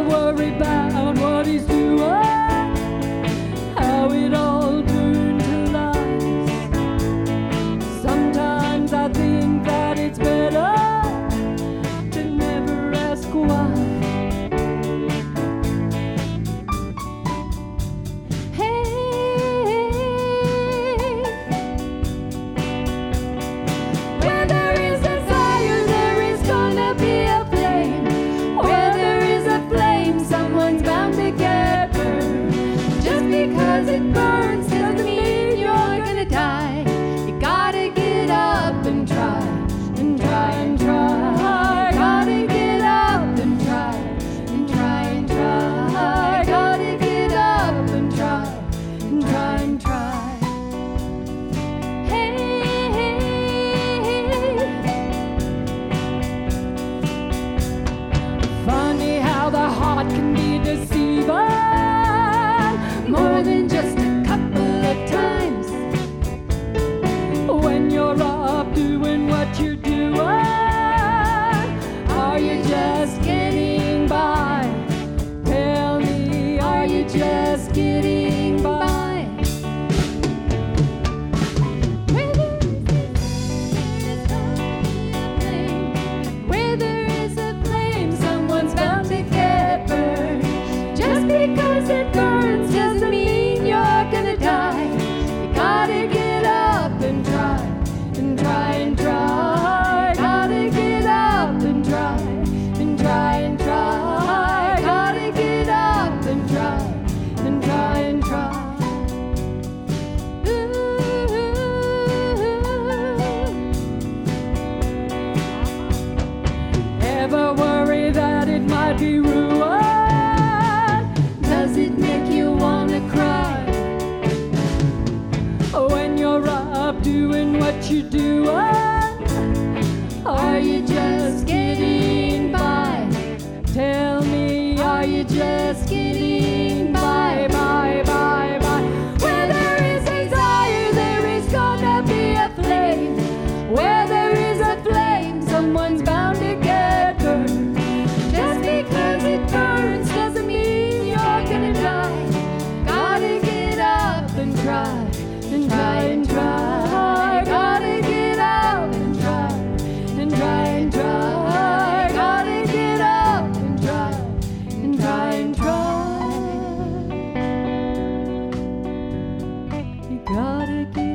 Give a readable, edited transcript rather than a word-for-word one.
worry about what he's doing, how it all burned to lies. Sometimes I think that it's better to never ask why. Because it burns doesn't mean you're gonna die. You gotta get up and try, and try, and try. Gotta get up and try, and try, and try. Gotta get up and try, and try, and try. Hey, funny how the heart can be deceiving. More than just a couple of times. When you're up doing what you're doing, are you just getting by? Tell me, are you just getting by? Where there is a flame, someone's bound to get burned. Just because it burns doesn't mean you're gonna die. You gotta get up and try, and try, and try. Gotta get up and try, and try, and try. Gotta get up and try, and try, and try. Ever worry that it might be ruined? Does it make you wanna cry? When you're up doing what you're doing, are you just getting by? Tell me, are you just getting by, by, by, by? Where there is desire, there is gonna be a flame. Where there is a flame, someone's bound to get burned. Just because it burns doesn't mean you're gonna die. Gotta get up and try, and try, and try. Gotta get up and try, and try, and try. Gotta get up and try, and try, and try. You gotta get